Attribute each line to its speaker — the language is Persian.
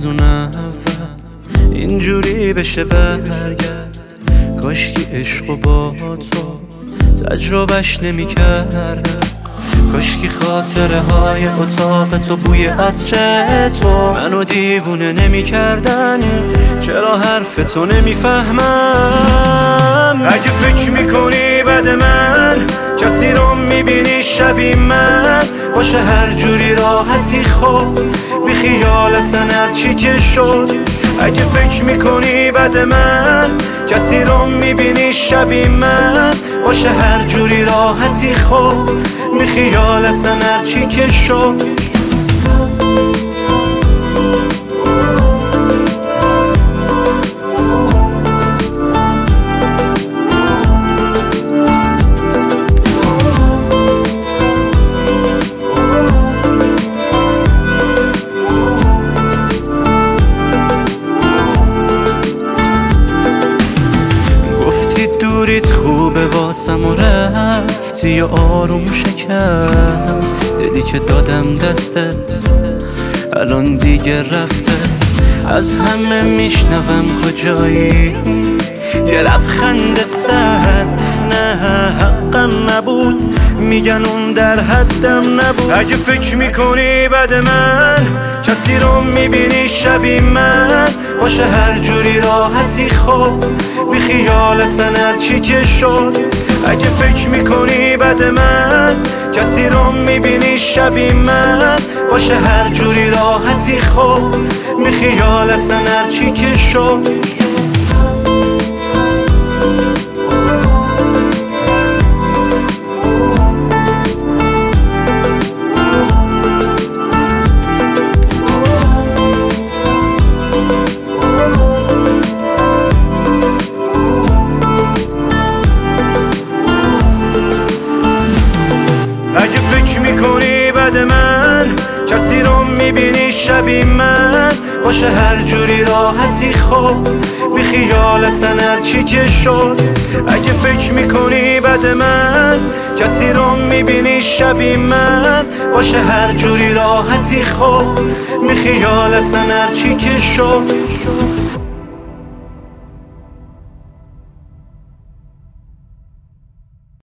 Speaker 1: اون اول اینجوری بشه برگرد. کاشکی عشقو با تو تجربهش نمی کردم، کاشکی خاطره های اتاق تو بوی عطر تو منو دیوونه نمی کردن. چرا حرف تو نمی فهمم؟ اگه فکر میکنی بد من کسی رو میبینی شبیه من، باشه هر جوری راحتی خود بی خیال اصلا هرچی که شد. اگه فکر میکنی بد من کسی رو میبینی شبیه من، باشه هر جوری راحتی خود بی خیال اصلا هرچی که شد. دوریت خوبه واسم و رفتی و آروم شکست. دیدی که دادم دستت الان دیگه رفته. از همه میشنوم کجایی، یه لبخند سرد نه حقم نبود، میگن اون در حدم نبود. اگه فکر میکنی بد من کسی رو میبینی شبیه من، باشه هر جوری راحتی خود بی خیال اصلا هرچی که شد. اگه فکر میکنی بد من کسی رو میبینی شبیه من، باشه هر جوری راحتی خود بی خیال اصلا هرچی که شد. اگه فکر میکنی بد من کسی رو میبینی شبیه من، باشه هر جوری راحتی خود بی خیال اصلا هرچی که شد. اگه فکر میکنی بد من کسی رو میبینی شبیه من، باشه هر جوری راحتی خود بی خیال اصلا هرچی که شد.